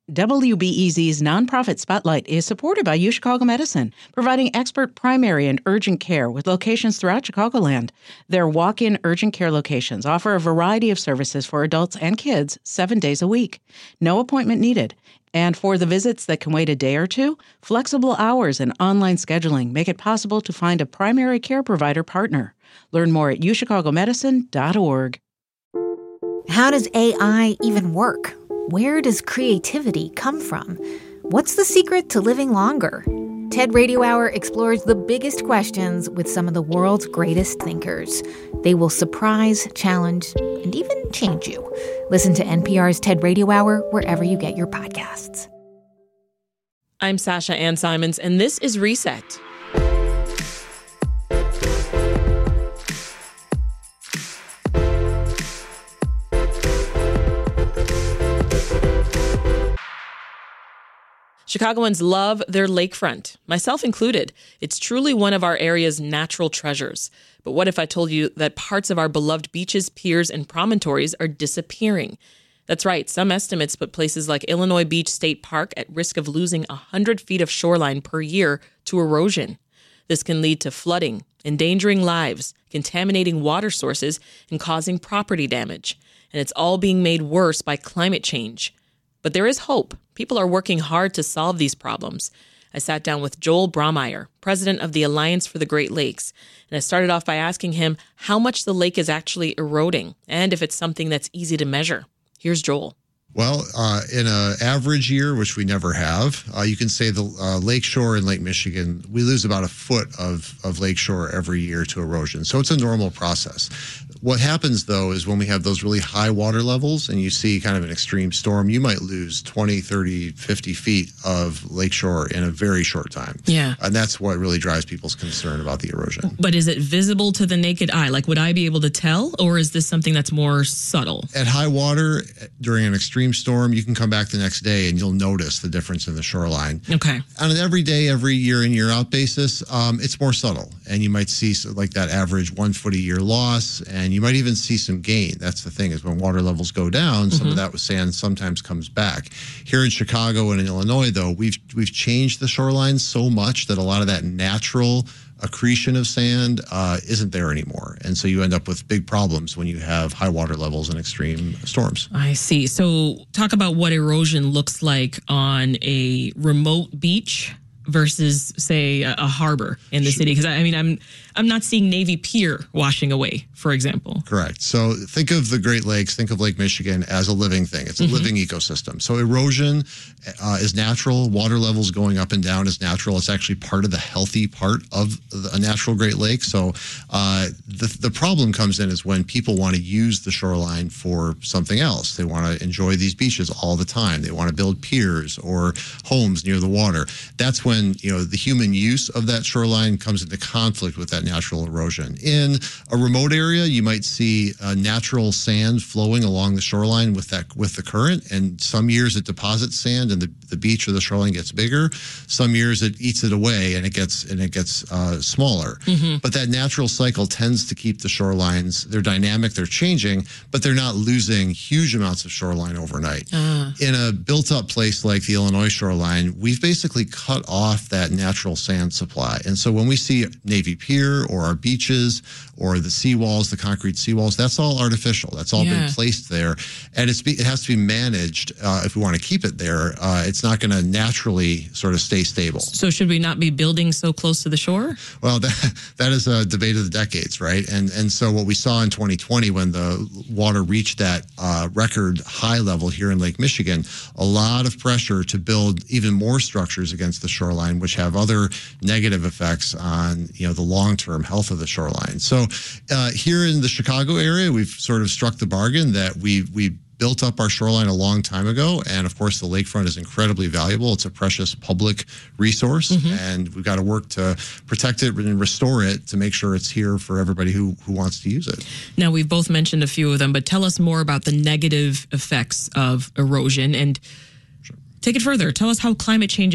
WBEZ's nonprofit Spotlight is supported by UChicago Medicine, providing expert primary and urgent care with locations throughout Chicagoland. Their walk-in urgent care locations offer a variety of services for adults and kids 7 days a week. No appointment needed. And for the visits that can wait a day or two, flexible hours and online scheduling make it possible to find a primary care provider partner. Learn more at uchicago.org. How does AI even work? Where does creativity come from? What's the secret to living longer? TED Radio Hour explores the biggest questions with some of the world's greatest thinkers. They will surprise, challenge, and even change you. Listen to NPR's TED Radio Hour wherever you get your podcasts. I'm Sasha Ann Simons, and this is Reset. Chicagoans love their lakefront, myself included. It's truly one of our area's natural treasures. But what if I told you that parts of our beloved beaches, piers, and promontories are disappearing? That's right. Some estimates put places like Illinois Beach State Park at risk of losing 100 feet of shoreline per year to erosion. This can lead to flooding, endangering lives, contaminating water sources, and causing property damage. And it's all being made worse by climate change. But there is hope. People are working hard to solve these problems. I sat down with Joel Brahmeyer, president of the Alliance for the Great Lakes, and I started off by asking him how much the lake is actually eroding and if it's something that's easy to measure. Here's Joel. Well, in an average year, which we never have, you can say the lakeshore in Lake Michigan, we lose about a foot of lakeshore every year to erosion. So it's a normal process. What happens, though, is when we have those really high water levels and you see kind of an extreme storm, you might lose 20, 30, 50 feet of lakeshore in a very short time. Yeah. And that's what really drives people's concern about the erosion. But is it visible to the naked eye? Like, would I be able to tell, or is this something that's more subtle? At high water, during an extreme storm, you can come back the next day and you'll notice the difference in the shoreline. Okay. On an everyday, every year in, year out basis, it's more subtle. And you might see like that average 1 foot a year loss, and you might even see some gain. That's the thing, is when water levels go down, some of that with sand sometimes comes back. Here in Chicago and in Illinois, though, we've changed the shoreline so much that a lot of that natural accretion of sand isn't there anymore. And so you end up with big problems when you have high water levels and extreme storms. I see. So talk about what erosion looks like on a remote beach versus, say, a harbor in the city. Because I mean, I'm not seeing Navy Pier washing away, for example. Correct. So think of the Great Lakes, think of Lake Michigan as a living thing. It's a living ecosystem. So erosion is natural. Water levels going up and down is natural. It's actually part of the healthy part of a natural Great Lake. So the problem comes in is when people want to use the shoreline for something else. They want to enjoy these beaches all the time. They want to build piers or homes near the water. That's when, the human use of that shoreline comes into conflict with that natural erosion. In a remote area, you might see natural sand flowing along the shoreline with the current. And some years it deposits sand and the beach or the shoreline gets bigger. Some years it eats it away and it gets smaller. But that natural cycle tends to keep the shorelines. They're dynamic, they're changing, but they're not losing huge amounts of shoreline overnight. In a built-up place like the Illinois shoreline, we've basically cut off that natural sand supply. And so when we see Navy Pier or our beaches or the seawalls, the concrete seawalls, that's all artificial. That's all been placed there. And it has to be managed if we want to keep it there. It's not going to naturally sort of stay stable. So should we not be building so close to the shore? Well, that is a debate of the decades, right? And so what we saw in 2020 when the water reached that record high level here in Lake Michigan, a lot of pressure to build even more structures against the shoreline, which have other negative effects on the long-term health of the shoreline. So here in the Chicago area, we've sort of struck the bargain that we built up our shoreline a long time ago. And of course, the lakefront is incredibly valuable. It's a precious public resource, and we've got to work to protect it and restore it to make sure it's here for everybody who wants to use it. Now, we've both mentioned a few of them, but tell us more about the negative effects of erosion and take it further. Tell us how climate change is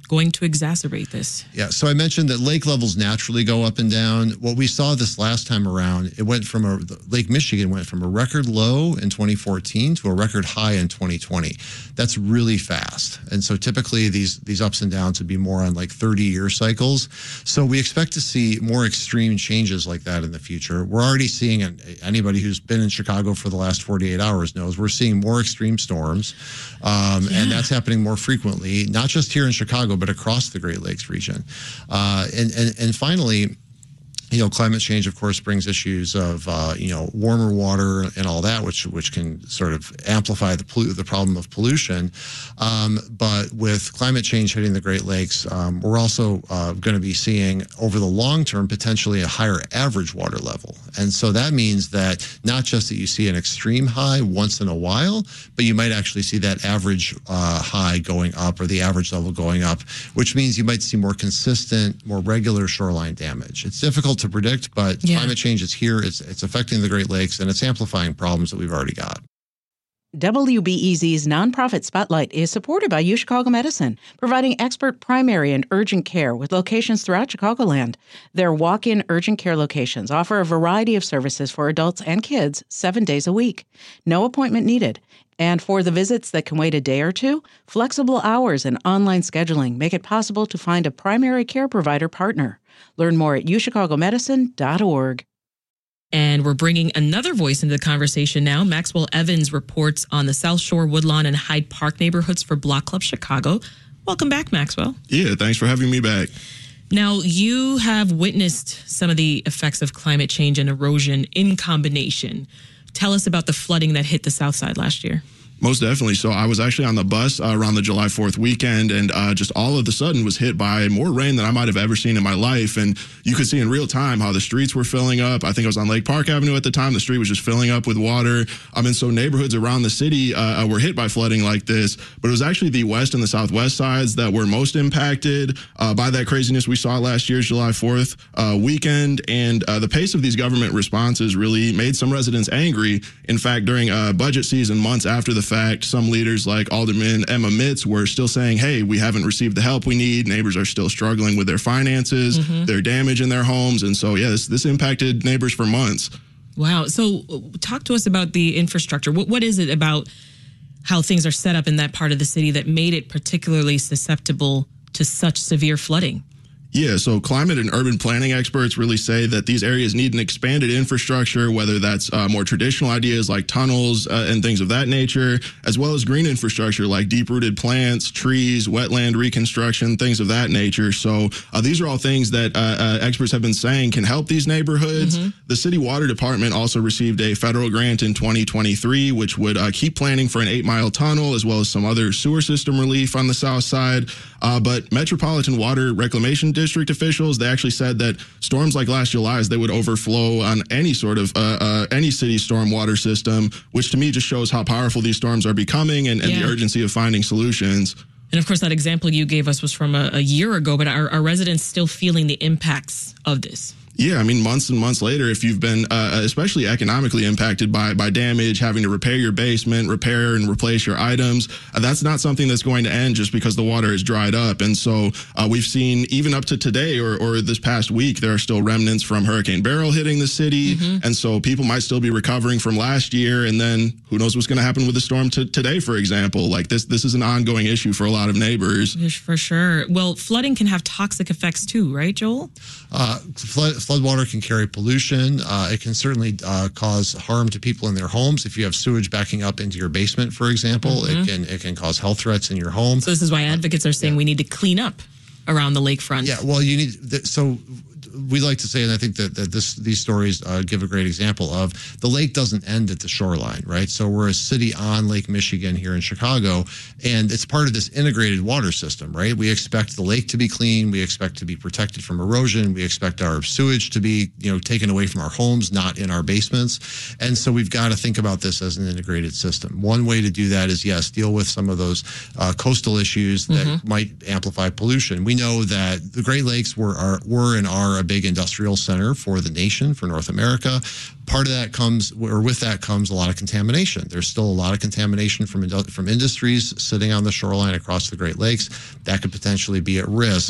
going to exacerbate this? Yeah, so I mentioned that lake levels naturally go up and down. What we saw this last time around, Lake Michigan went from a record low in 2014 to a record high in 2020. That's really fast. And so typically these ups and downs would be more on like 30-year cycles. So we expect to see more extreme changes like that in the future. We're already seeing, anybody who's been in Chicago for the last 48 hours knows, we're seeing more extreme storms. And that's happening more frequently, not just here in Chicago, but across the Great Lakes region. And finally, climate change, of course, brings issues of, warmer water and all that, which can sort of amplify the problem of pollution. But with climate change hitting the Great Lakes, we're also going to be seeing over the long term, potentially a higher average water level. And so that means that not just that you see an extreme high once in a while, but you might actually see that average high going up or the average level going up, which means you might see more consistent, more regular shoreline damage. It's difficult to predict, but climate change is here. It's affecting the Great Lakes, and it's amplifying problems that we've already got. WBEZ's nonprofit Spotlight is supported by UChicago Medicine, providing expert primary and urgent care with locations throughout Chicagoland. Their walk-in urgent care locations offer a variety of services for adults and kids 7 days a week. No appointment needed. And for the visits that can wait a day or two, flexible hours and online scheduling make it possible to find a primary care provider partner. Learn more at uChicagoMedicine.org. And we're bringing another voice into the conversation now. Maxwell Evans reports on the South Shore, Woodlawn, and Hyde Park neighborhoods for Block Club Chicago. Welcome back, Maxwell. Yeah, thanks for having me back. Now, you have witnessed some of the effects of climate change and erosion in combination. Tell us about the flooding that hit the South Side last year. Most definitely. So I was actually on the bus around the July 4th weekend, and just all of a sudden was hit by more rain than I might have ever seen in my life. And you could see in real time how the streets were filling up. I think I was on Lake Park Avenue at the time. The street was just filling up with water. And so neighborhoods around the city were hit by flooding like this. But it was actually the west and the southwest sides that were most impacted by that craziness we saw last year's July 4th weekend. And the pace of these government responses really made some residents angry. In fact, during budget season, months after the fact, some leaders like Alderman Emma Mitz were still saying, hey, we haven't received the help we need. Neighbors are still struggling with their finances, their damage in their homes. And so, this impacted neighbors for months. Wow. So talk to us about the infrastructure. What is it about how things are set up in that part of the city that made it particularly susceptible to such severe flooding? Yeah, so climate and urban planning experts really say that these areas need an expanded infrastructure, whether that's more traditional ideas like tunnels and things of that nature, as well as green infrastructure like deep-rooted plants, trees, wetland reconstruction, things of that nature. So these are all things that experts have been saying can help these neighborhoods. The city water department also received a federal grant in 2023, which would keep planning for an 8-mile tunnel, as well as some other sewer system relief on the south side. But Metropolitan Water Reclamation District officials, they actually said that storms like last July's, they would overflow on any sort of any city storm water system, which to me just shows how powerful these storms are becoming and the urgency of finding solutions. And of course, that example you gave us was from a year ago, but are residents still feeling the impacts of this? Yeah, I mean, months and months later, if you've been especially economically impacted by damage, having to repair your basement, repair and replace your items, that's not something that's going to end just because the water is dried up. And so we've seen even up to today or this past week, there are still remnants from Hurricane Beryl hitting the city. And so people might still be recovering from last year. And then who knows what's going to happen with the storm today, for example. Like this is an ongoing issue for a lot of neighbors. For sure. Well, flooding can have toxic effects too, right, Joel? Floodwater can carry pollution. It can certainly cause harm to people in their homes. If you have sewage backing up into your basement, for example, it can cause health threats in your home. So this is why advocates are saying we need to clean up around the lakefront. Yeah, well, you need so we like to say, and I think that these stories give a great example of the lake doesn't end at the shoreline, right? So we're a city on Lake Michigan here in Chicago, and it's part of this integrated water system, right? We expect the lake to be clean. We expect to be protected from erosion. We expect our sewage to be, taken away from our homes, not in our basements. And so we've got to think about this as an integrated system. One way to do that is, yes, deal with some of those coastal issues that might amplify pollution. We know that the Great Lakes were and are a big industrial center for the nation, for North America. Part of that comes, or with that comes a lot of contamination. There's still a lot of contamination from industries sitting on the shoreline across the Great Lakes that could potentially be at risk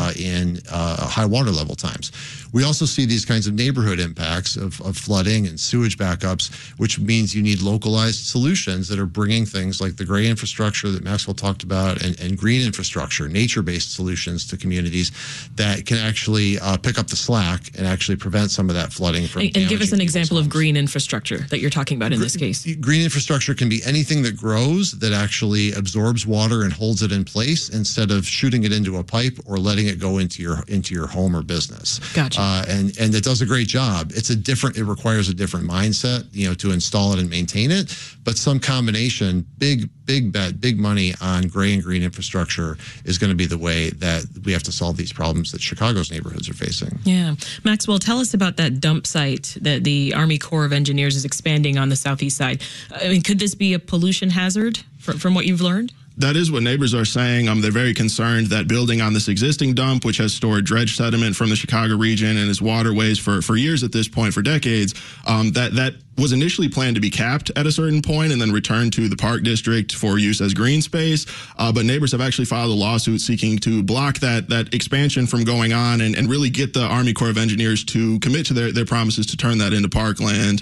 in high water level times. We also see these kinds of neighborhood impacts of flooding and sewage backups, which means you need localized solutions that are bringing things like the gray infrastructure that Maxwell talked about and green infrastructure, nature-based solutions to communities that can actually pick up the slack and actually prevent some of that flooding from And give us an example of green infrastructure that you're talking about in this case. Green infrastructure can be anything that grows that actually absorbs water and holds it in place instead of shooting it into a pipe or letting it go into your home or business. Gotcha. And it does a great job. It requires a different mindset, to install it and maintain it. But some combination, big bet, big money on gray and green infrastructure is going to be the way that we have to solve these problems that Chicago's neighborhoods are facing. Yeah. Maxwell, tell us about that dump site that the Army Corps of Engineers is expanding on the southeast side. I mean, could this be a pollution hazard from what you've learned? That is what neighbors are saying. They're very concerned that building on this existing dump, which has stored dredge sediment from the Chicago region and its waterways for years at this point, for decades, that was initially planned to be capped at a certain point and then returned to the Park District for use as green space. But neighbors have actually filed a lawsuit seeking to block that expansion from going on and really get the Army Corps of Engineers to commit to their promises to turn that into parkland.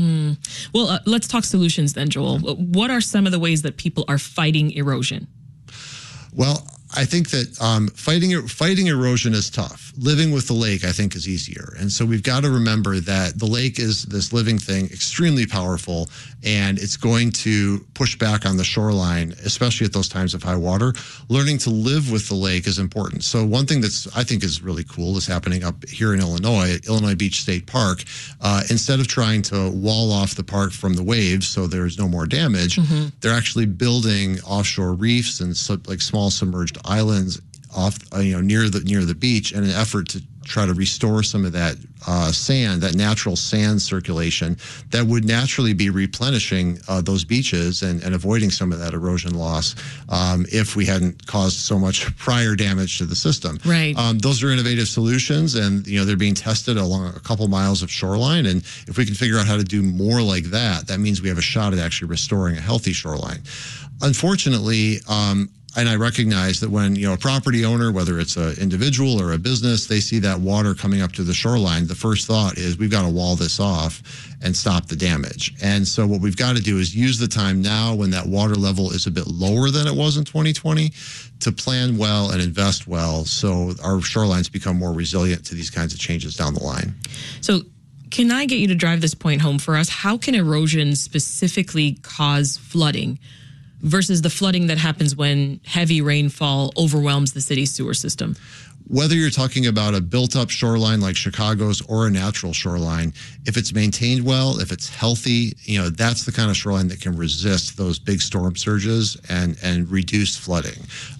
Well, let's talk solutions then, Joel. What are some of the ways that people are fighting erosion? Well, I think that fighting erosion is tough. Living with the lake, I think, is easier. And so we've got to remember that the lake is this living thing, extremely powerful, and it's going to push back on the shoreline, especially at those times of high water. Learning to live with the lake is important. So one thing I think is really cool is happening up here in Illinois, at Illinois Beach State Park. Instead of trying to wall off the park from the waves so there's no more damage, they're actually building offshore reefs and small submerged islands off, near the beach in an effort to try to restore some of that sand, that natural sand circulation that would naturally be replenishing those beaches and avoiding some of that erosion loss if we hadn't caused so much prior damage to the system. Right. Those are innovative solutions, and they're being tested along a couple miles of shoreline. And if we can figure out how to do more like that, that means we have a shot at actually restoring a healthy shoreline. Unfortunately, and I recognize that when, a property owner, whether it's an individual or a business, they see that water coming up to the shoreline, the first thought is we've got to wall this off and stop the damage. And so what we've got to do is use the time now when that water level is a bit lower than it was in 2020 to plan well and invest well so our shorelines become more resilient to these kinds of changes down the line. So can I get you to drive this point home for us? How can erosion specifically cause flooding versus the flooding that happens when heavy rainfall overwhelms the city's sewer system? Whether you're talking about a built-up shoreline like Chicago's or a natural shoreline, if it's maintained well, if it's healthy, that's the kind of shoreline that can resist those big storm surges and reduce flooding.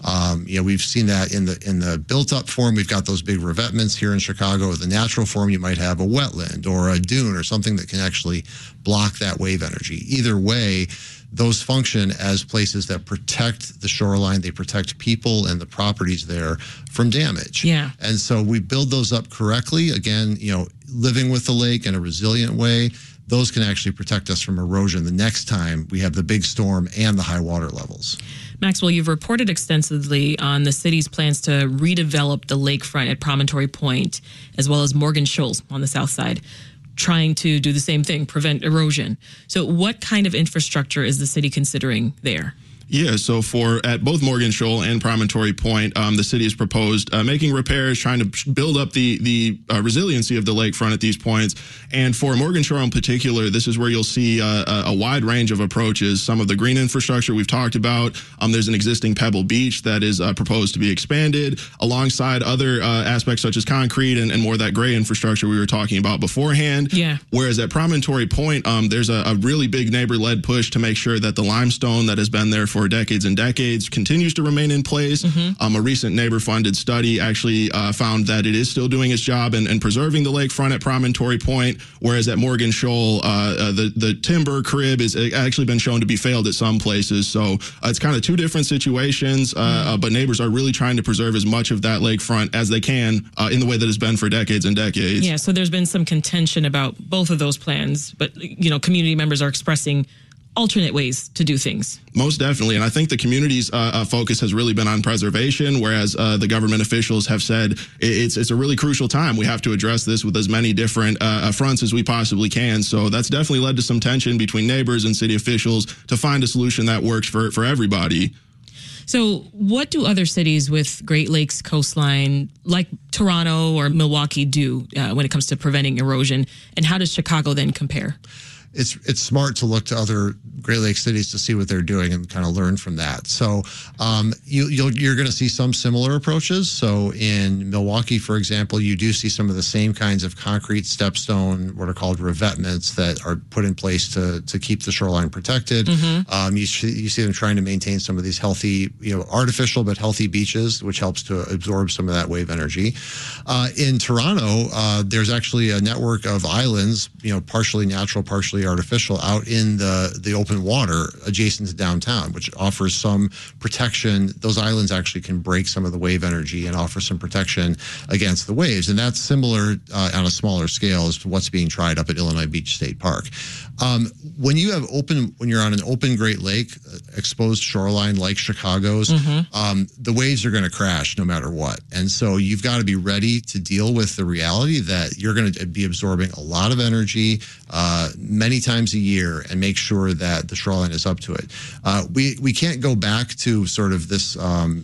We've seen that in the built-up form. We've got those big revetments here in Chicago. The natural form, you might have a wetland or a dune or something that can actually block that wave energy. Either way, those function as places that protect the shoreline. They protect people and the properties there from damage. Yeah. And so we build those up correctly. Again, living with the lake in a resilient way, those can actually protect us from erosion the next time we have the big storm and the high water levels. Maxwell, you've reported extensively on the city's plans to redevelop the lakefront at Promontory Point, as well as Morgan Shoals on the south side, trying to do the same thing, prevent erosion. So what kind of infrastructure is the city considering there? Yeah, so at both Morgan Shoal and Promontory Point, the city has proposed making repairs, trying to build up the resiliency of the lakefront at these points. And for Morgan Shoal in particular, this is where you'll see a wide range of approaches. Some of the green infrastructure we've talked about. There's an existing Pebble Beach that is proposed to be expanded alongside other aspects such as concrete and more of that gray infrastructure we were talking about beforehand. Yeah. Whereas at Promontory Point, there's a really big neighbor-led push to make sure that the limestone that has been there for for decades and decades continues to remain in place. A recent neighbor-funded study actually found that it is still doing its job and preserving the lakefront at Promontory Point, whereas at Morgan Shoal, the timber crib is actually been shown to be failed at some places. So it's kind of two different situations, but neighbors are really trying to preserve as much of that lakefront as they can in the way that it's been for decades and decades. Yeah, so there's been some contention about both of those plans, but, community members are expressing alternate ways to do things. Most definitely. And I think the community's focus has really been on preservation, whereas the government officials have said it's a really crucial time. We have to address this with as many different fronts as we possibly can. So that's definitely led to some tension between neighbors and city officials to find a solution that works for everybody. So what do other cities with Great Lakes coastline, like Toronto or Milwaukee, do when it comes to preventing erosion? And how does Chicago then compare? It's smart to look to other Great Lakes cities to see what they're doing and kind of learn from that. So you're going to see some similar approaches. So in Milwaukee, for example, you do see some of the same kinds of concrete stepstone, what are called revetments, that are put in place to keep the shoreline protected. You see them trying to maintain some of these healthy, artificial but healthy beaches, which helps to absorb some of that wave energy. In Toronto, there's actually a network of islands, partially natural, partially artificial, out in the open water adjacent to downtown, which offers some protection. Those islands actually can break some of the wave energy and offer some protection against the waves. And that's similar on a smaller scale as to what's being tried up at Illinois Beach State Park. When you're on an open Great Lake, exposed shoreline like Chicago's, the waves are going to crash no matter what. And so you've got to be ready to deal with the reality that you're going to be absorbing a lot of energy many times a year, and make sure that the shoreline is up to it. We can't go back to sort of this,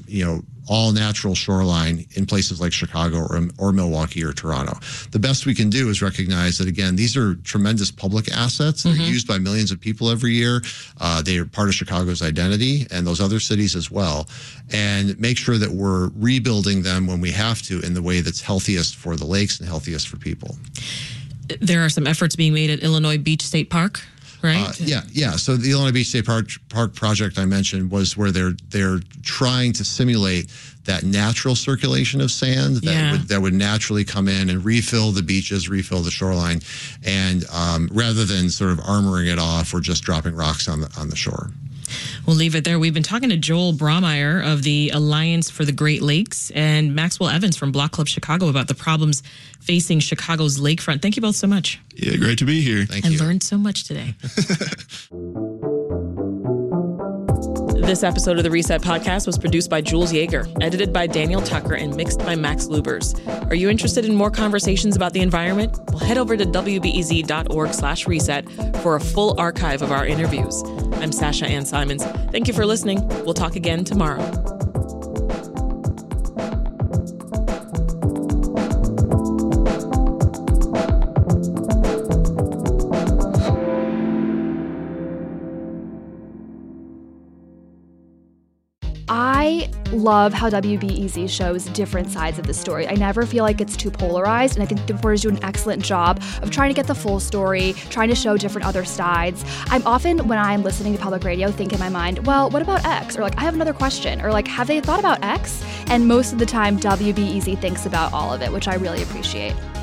all natural shoreline in places like Chicago or Milwaukee or Toronto. The best we can do is recognize that, again, these are tremendous public assets that are used by millions of people every year. They are part of Chicago's identity and those other cities as well. And make sure that we're rebuilding them when we have to in the way that's healthiest for the lakes and healthiest for people. There are some efforts being made at Illinois Beach State Park, right? Yeah. So the Illinois Beach State Park project I mentioned was where they're trying to simulate that natural circulation of sand that would naturally come in and refill the beaches, refill the shoreline, and rather than sort of armoring it off or just dropping rocks on the shore. We'll leave it there. We've been talking to Joel Braumeyer of the Alliance for the Great Lakes and Maxwell Evans from Block Club Chicago about the problems facing Chicago's lakefront. Thank you both so much. Yeah, great to be here. Thank you. I learned so much today. This episode of the Reset Podcast was produced by Jules Yeager, edited by Daniel Tucker, and mixed by Max Lubers. Are you interested in more conversations about the environment? Well, head over to wbez.org/reset for a full archive of our interviews. I'm Sasha Ann Simons. Thank you for listening. We'll talk again tomorrow. I love how WBEZ shows different sides of the story. I never feel like it's too polarized, and I think the reporters do an excellent job of trying to get the full story, trying to show different other sides. I'm often, when I'm listening to public radio, think in my mind, well, what about X? Or I have another question. Or have they thought about X? And most of the time, WBEZ thinks about all of it, which I really appreciate.